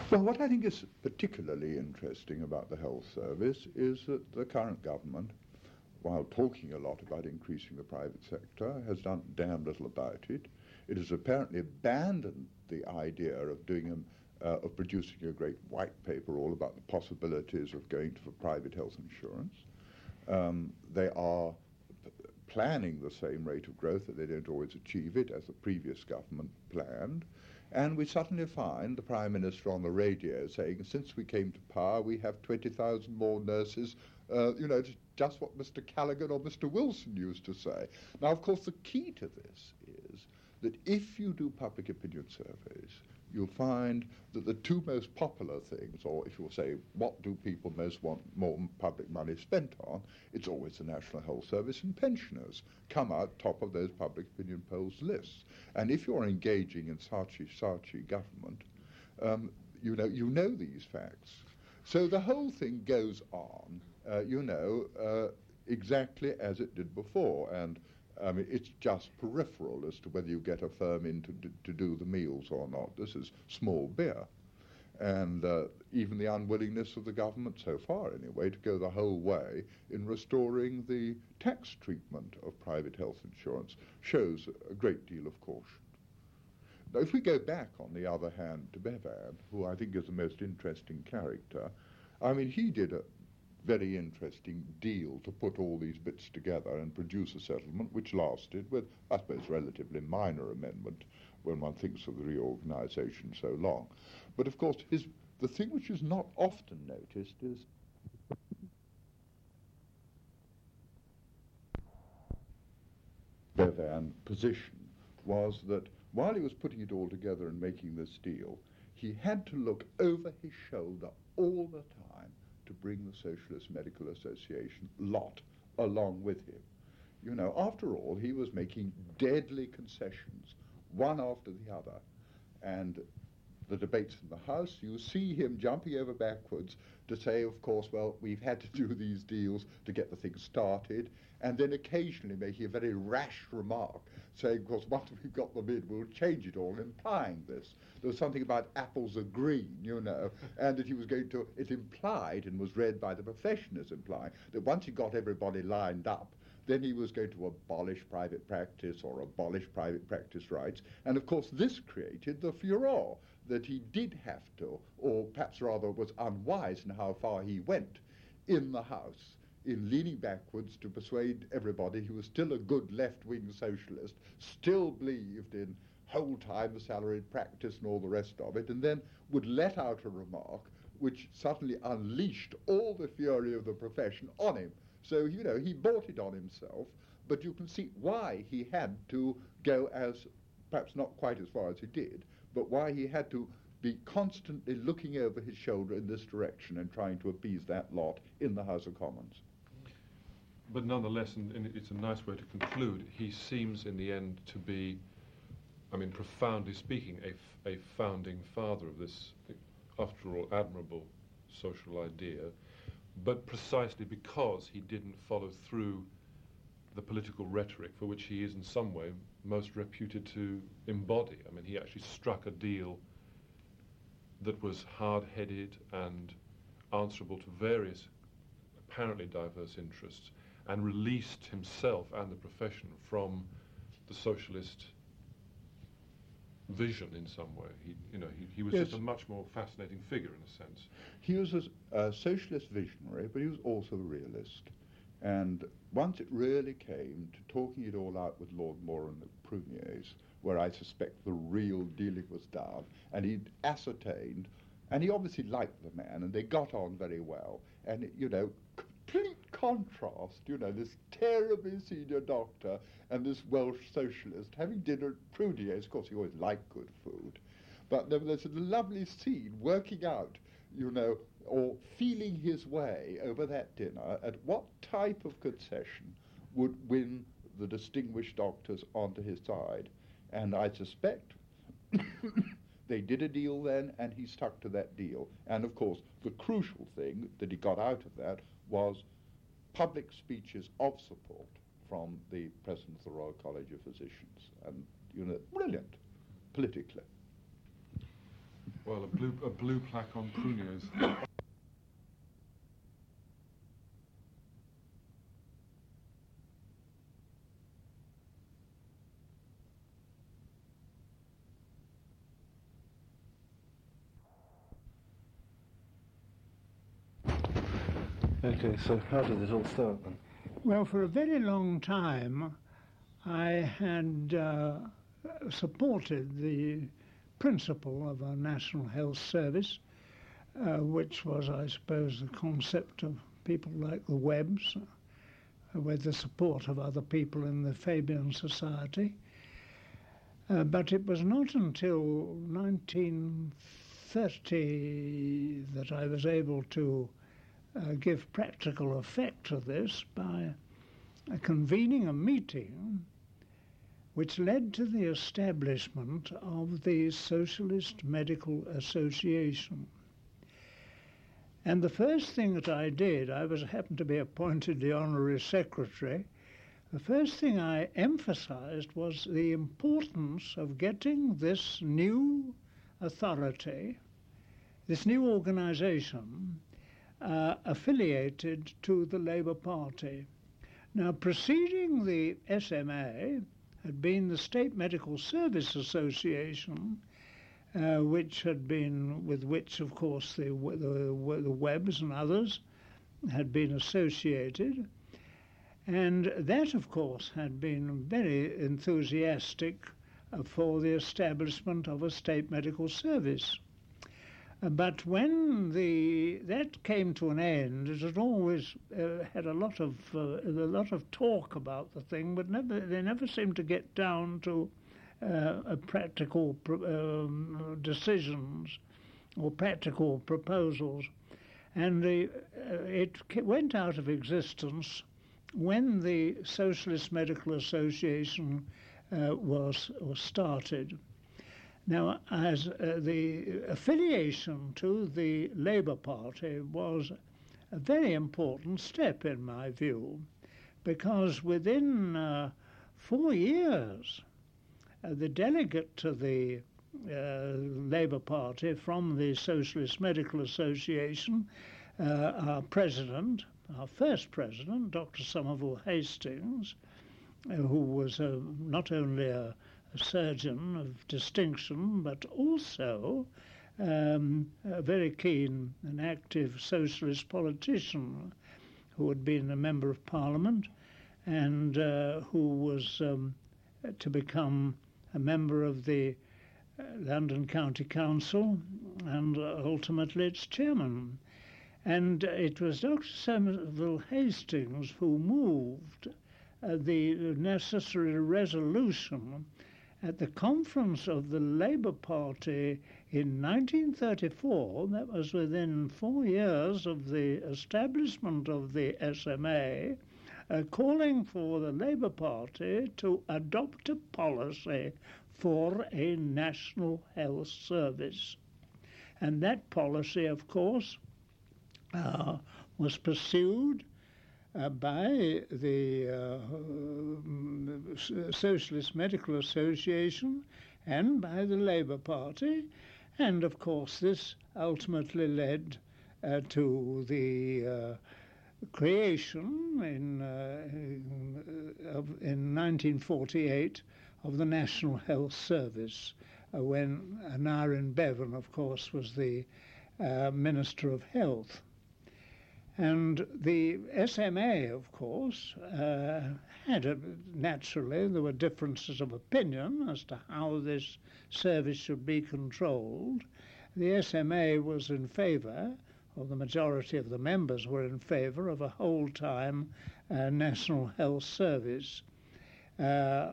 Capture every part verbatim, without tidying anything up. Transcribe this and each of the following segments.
Well, what I think is particularly interesting about the health service is that the current government, while talking a lot about increasing the private sector, has done damn little about it. It has apparently abandoned the idea of doing a, uh, of producing a great white paper all about the possibilities of going to for private health insurance. Um, they are p- planning the same rate of growth, that they don't always achieve it, as the previous government planned. And we suddenly find the Prime Minister on the radio saying, since we came to power, we have twenty thousand more nurses. Uh, you know, just what Mister Callaghan or Mister Wilson used to say. Now, of course, the key to this is that if you do public opinion surveys, you'll find that the two most popular things, or if you'll say, what do people most want more public money spent on, it's always the National Health Service and pensioners come out top of those public opinion polls lists. And if you're engaging in Saatchi-Saatchi government, um, you know, you know these facts. So the whole thing goes on, uh, you know, uh, exactly as it did before, and I mean, it's just peripheral as to whether you get a firm in to, d- to do the meals or not. This is small beer. And uh, even the unwillingness of the government, so far anyway, to go the whole way in restoring the tax treatment of private health insurance shows a great deal of caution. Now, if we go back, on the other hand, to Bevan, who I think is the most interesting character, I mean, he did a very interesting deal to put all these bits together and produce a settlement which lasted, with, I suppose, relatively minor amendment when one thinks of the reorganisation, so long. But, of course, his, the thing which is not often noticed is Bevan's position was that while he was putting it all together and making this deal, he had to look over his shoulder all the time to bring the Socialist Medical Association lot along with him. You know, after all, he was making deadly concessions, one after the other. And the debates in the House, you see him jumping over backwards to say, of course, well, we've had to do these deals to get the thing started, and then occasionally making a very rash remark, saying, of course, once we've got them in, we'll change it all, implying this. There was something about apples are green, you know, and that he was going to, it implied, and was read by the profession as implying, that once he got everybody lined up, then he was going to abolish private practice or abolish private practice rights. And, of course, this created the furore that he did have to, or perhaps rather was unwise in how far he went in the House, in leaning backwards to persuade everybody he was still a good left-wing socialist, still believed in whole-time salaried practice and all the rest of it, and then would let out a remark which suddenly unleashed all the fury of the profession on him. So, you know, he brought it on himself, but you can see why he had to go as, perhaps not quite as far as he did, but why he had to be constantly looking over his shoulder in this direction and trying to appease that lot in the House of Commons. But nonetheless, and, and it's a nice way to conclude, he seems in the end to be, I mean, profoundly speaking, a, f- a founding father of this, after all, admirable social idea, but precisely because he didn't follow through the political rhetoric for which he is in some way most reputed to embody. I mean, he actually struck a deal that was hard-headed and answerable to various apparently diverse interests, and released himself and the profession from the socialist vision in some way. He, you know, he, he was yes. just a much more fascinating figure in a sense. He was a, a socialist visionary, but he was also a realist. And once it really came to talking it all out with Lord Moran at Prunier's, where I suspect the real dealing was done, and he'd ascertained, and he obviously liked the man, and they got on very well, and, it, you know, complete contrast, you know, this terribly senior doctor and this Welsh socialist having dinner at Prunier's. Of course, he always liked good food, but nevertheless, a lovely scene working out, you know, or feeling his way over that dinner at what type of concession would win the distinguished doctors onto his side. And I suspect they did a deal then, and he stuck to that deal. And, of course, the crucial thing that he got out of that was public speeches of support from the President of the Royal College of Physicians. And, you know, brilliant, politically. Well, a blue, a blue plaque on Pruniers. Okay, so how did it all start then? Well, for a very long time, I had uh, supported the principle of a National Health Service, uh, which was, I suppose, the concept of people like the Webbs, uh, with the support of other people in the Fabian Society. Uh, but it was not until nineteen thirty that I was able to Uh, give practical effect to this by uh, convening a meeting which led to the establishment of the Socialist Medical Association. And the first thing that I did, I was happened to be appointed the honorary secretary, the first thing I emphasized was the importance of getting this new authority, this new organization, Uh, affiliated to the Labour Party. Now, preceding the S M A had been the State Medical Service Association, uh, which had been, with which, of course, the, the, the Webbs and others had been associated. And that, of course, had been very enthusiastic uh, for the establishment of a state medical service. But when the that came to an end, it had always uh, had a lot of uh, a lot of talk about the thing, but never they never seemed to get down to uh, a practical um, decisions or practical proposals, and the, uh, it went out of existence when the Socialist Medical Association uh, was was started. Now, as uh, the affiliation to the Labour Party was a very important step in my view, because within uh, four years, uh, the delegate to the uh, Labour Party from the Socialist Medical Association, uh, our president, our first president, Doctor Somerville Hastings, uh, who was uh, not only a a surgeon of distinction, but also um, a very keen and active socialist politician who had been a member of Parliament and uh, who was um, to become a member of the uh, London County Council and uh, ultimately its chairman. And it was Doctor Somerville Hastings who moved uh, the necessary resolution at the conference of the Labour Party in nineteen thirty-four, that was within four years of the establishment of the S M A, uh, calling for the Labour Party to adopt a policy for a national health service. And that policy, of course, uh, was pursued Uh, by the uh, Socialist Medical Association and by the Labour Party, and of course this ultimately led uh, to the uh, creation in, uh, in, of, in nineteen forty-eight of the National Health Service, uh, when Aneurin Bevan, of course, was the uh, Minister of Health. And the S M A, of course, uh, had a, naturally, there were differences of opinion as to how this service should be controlled. The S M A was in favour, or the majority of the members were in favour, of a whole-time uh, National Health Service. Uh,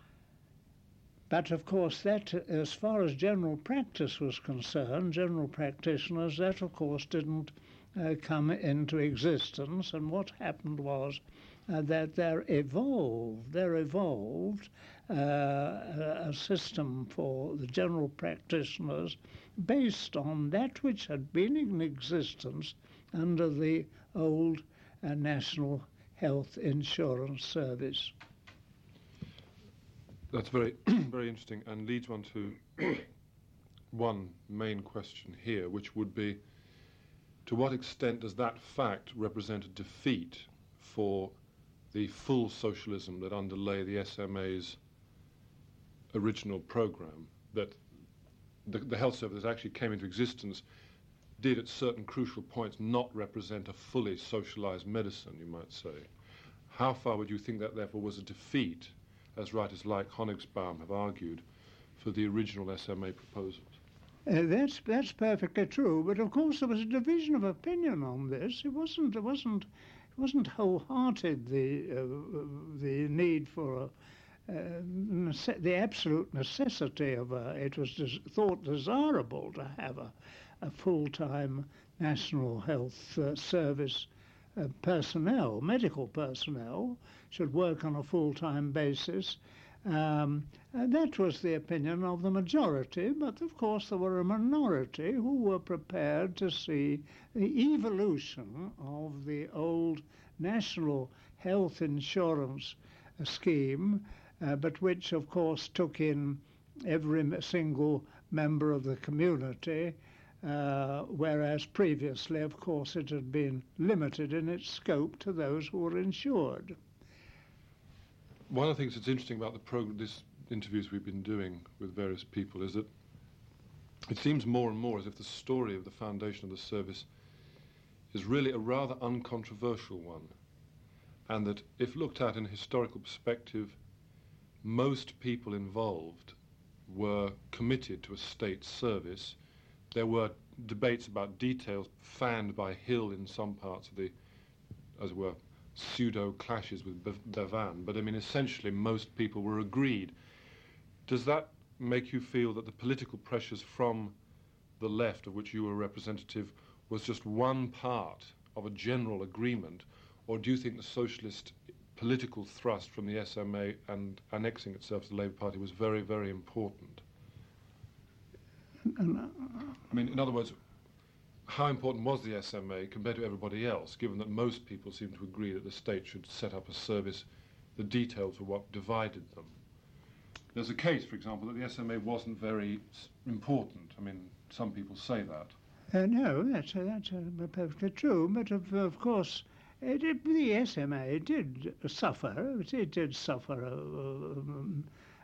but, of course, that, as far as general practice was concerned, general practitioners, that, of course, didn't Uh, come into existence, and what happened was uh, that there evolved, there evolved uh, a system for the general practitioners based on that which had been in existence under the old uh, National Health Insurance Service. That's very, very interesting, and leads one to one main question here, which would be, to what extent does that fact represent a defeat for the full socialism that underlay the S M A's original program, that the, the health service that actually came into existence did at certain crucial points not represent a fully socialized medicine, you might say. How far would you think that therefore was a defeat, as writers like Honigsbaum have argued, for the original S M A proposals? Uh, that's that's perfectly true, but of course there was a division of opinion on this. It wasn't it wasn't it wasn't wholehearted, the uh, the need for a, uh, nece- the absolute necessity of a, it was des- thought desirable to have a, a full-time National Health uh, Service uh, personnel, medical personnel, should work on a full-time basis. Um, and that was the opinion of the majority, but of course there were a minority who were prepared to see the evolution of the old National Health Insurance scheme, uh, but which of course took in every single member of the community, uh, whereas previously, of course, it had been limited in its scope to those who were insured. One of the things that's interesting about the program, this interviews we've been doing with various people, is that it seems more and more as if the story of the foundation of the service is really a rather uncontroversial one, and that if looked at in a historical perspective, most people involved were committed to a state service. There were debates about details fanned by Hill in some parts of the, as it were, pseudo-clashes with Bevan, but I mean essentially most people were agreed. Does that make you feel that the political pressures from the left, of which you were a representative, was just one part of a general agreement, or do you think the socialist political thrust from the S M A and annexing itself to the Labour Party was very, very important? I mean, in other words, how important was the S M A compared to everybody else, given that most people seem to agree that the state should set up a service, the details of what divided them? There's a case, for example, that the S M A wasn't very s- important. I mean, some people say that. Uh, no, that's, uh, that's uh, perfectly true, but of, of course it, it, the S M A did suffer, it did suffer, uh, um,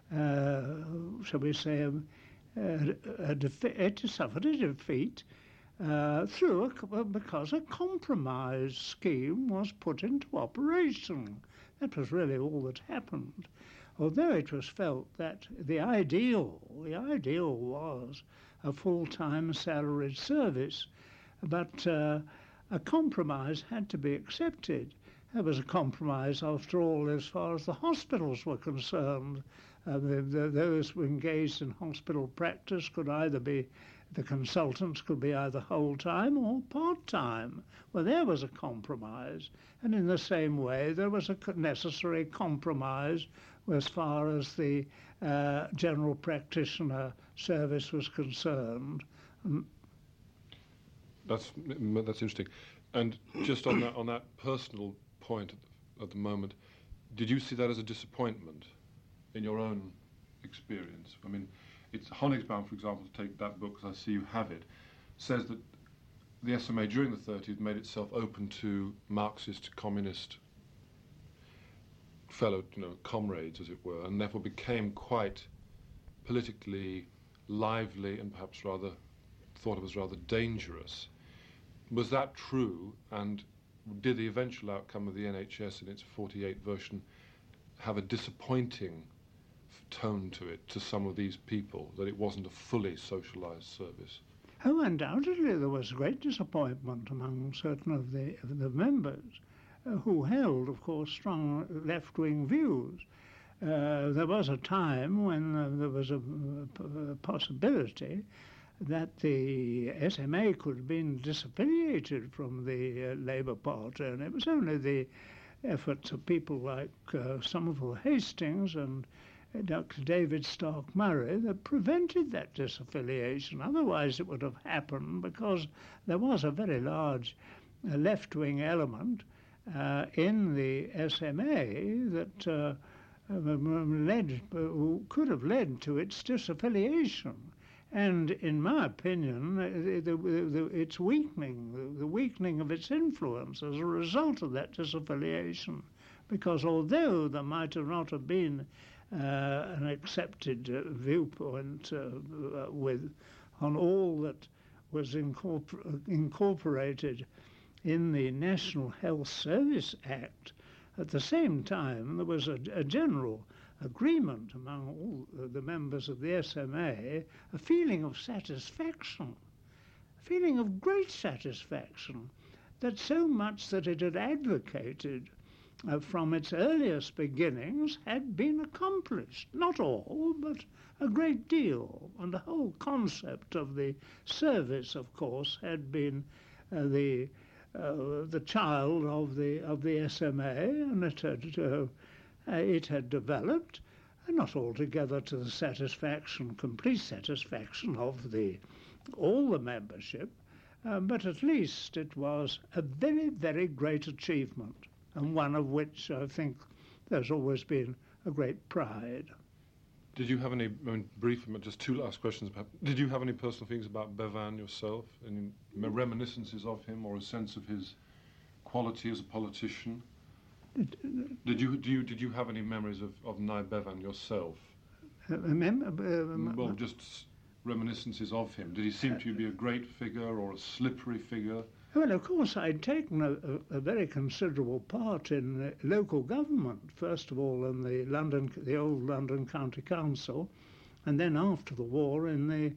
uh, shall we say, um, uh, a defe- it suffered a defeat uh, through a, because a compromise scheme was put into operation. That was really all that happened. Although it was felt that the ideal, the ideal was a full-time salaried service, but uh, a compromise had to be accepted. There was a compromise, after all, as far as the hospitals were concerned. Uh, the, the, those who engaged in hospital practice could either be, the consultants could be either whole-time or part-time. Well, there was a compromise. And in the same way, there was a necessary compromise as far as the uh, general practitioner service was concerned. Um, That's that's interesting. And just on that on that personal point at the, at the moment, did you see that as a disappointment in your own experience? I mean, it's Honigsbaum, for example, to take that book, because I see you have it, says that the S M A during the thirties made itself open to Marxist, communist fellow, you know, comrades, as it were, and therefore became quite politically lively and perhaps rather thought of as rather dangerous. Was that true, and did the eventual outcome of the N H S in its forty-eight version have a disappointing tone to it to some of these people, that it wasn't a fully socialised service? Oh, undoubtedly there was great disappointment among certain of the, of the members uh, who held, of course, strong left-wing views. Uh, there was a time when uh, there was a, a possibility that the S M A could have been disaffiliated from the uh, Labour Party, and it was only the efforts of people like uh, Somerville Hastings and uh, Doctor David Stark Murray that prevented that disaffiliation. Otherwise it would have happened, because there was a very large uh, left-wing element uh, in the S M A that uh, led, uh, could have led to its disaffiliation. And in my opinion, the, the, the, its weakening, the, the weakening of its influence as a result of that disaffiliation. Because although there might have not have been uh, an accepted uh, viewpoint uh, with on all that was incorpor- incorporated in the National Health Service Act, at the same time there was a, a general agreement among all the members of the S M A, a feeling of satisfaction, a feeling of great satisfaction, that so much that it had advocated uh, from its earliest beginnings had been accomplished. Not all, but a great deal. And the whole concept of the service, of course, had been uh, the uh, the child of the of the S M A, and it had uh, uh, it had developed, and not altogether to the satisfaction, complete satisfaction of the all the membership, uh, but at least it was a very, very great achievement, and one of which I think there's always been a great pride. Did you have any, I mean, brief, just two last questions, perhaps. Did you have any personal feelings about Bevan yourself? Any reminiscences of him or a sense of his quality as a politician? Did you do you did you have any memories of, of Nye Bevan yourself? Uh, mem- uh, well, just reminiscences of him. Did he seem to be a great figure or a slippery figure? Well, of course, I'd taken a, a, a very considerable part in the local government. First of all, in the London, the old London County Council, and then after the war in the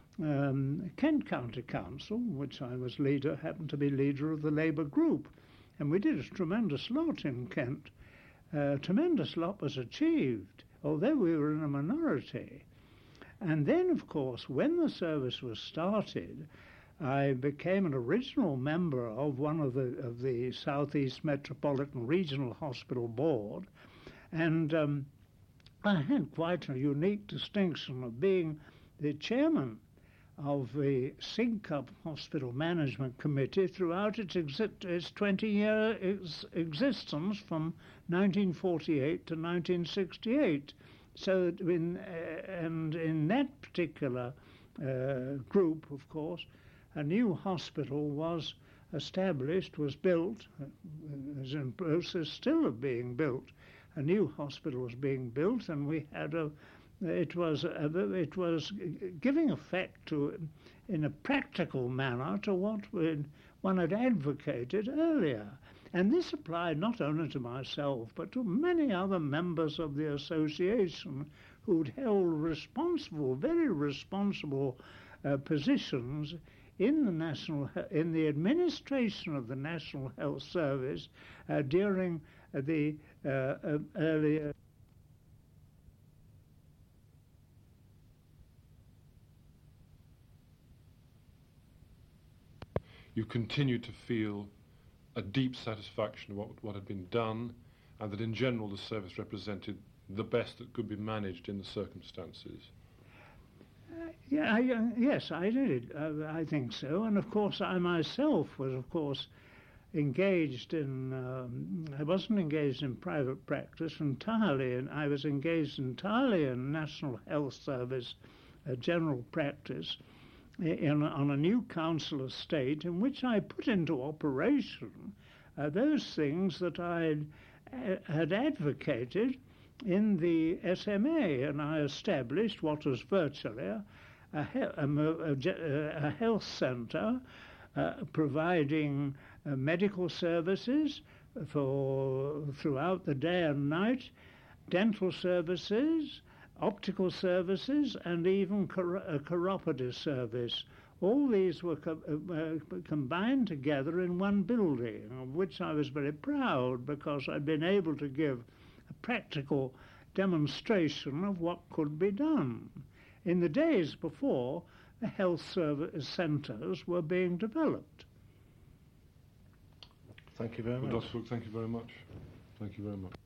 um, Kent County Council, which I was leader, happened to be leader of the Labour group. And we did a tremendous lot in Kent. A tremendous lot was achieved, although we were in a minority. And then, of course, when the service was started, I became an original member of one of the of the South East Metropolitan Regional Hospital Board, and um, I had quite a unique distinction of being the chairman of the Sidcup Hospital Management Committee throughout its, exi- its twenty-year ex- existence from nineteen forty-eight to nineteen sixty-eight. So, in, uh, and in that particular uh, group, of course, a new hospital was established, was built, uh, is in process still of being built. A new hospital was being built, and we had a It was a, it was giving effect to, in a practical manner, to what one had advocated earlier. And this applied not only to myself, but to many other members of the association who'd held responsible, very responsible uh, positions in the national, in the administration of the National Health Service uh, during uh, the uh, uh, earlier. You continued to feel a deep satisfaction of what, what had been done, and that in general the service represented the best that could be managed in the circumstances. Uh, yeah, I, uh, yes, I did. Uh, I think so. And of course, I myself was, of course, engaged in. Um, I wasn't engaged in private practice entirely, and I was engaged entirely in National Health Service, uh, general practice. In, on a new council estate in which I put into operation uh, those things that I uh, had advocated in the S M A, and I established what was virtually a, a, a, a health centre uh, providing uh, medical services for throughout the day and night, dental services, optical services, and even chiro- a chiropody service. All these were co- uh, combined together in one building, of which I was very proud, because I'd been able to give a practical demonstration of what could be done. In the days before, the health service centres were being developed. Thank you very much. Well, Doctor Hook, thank you very much. Thank you very much.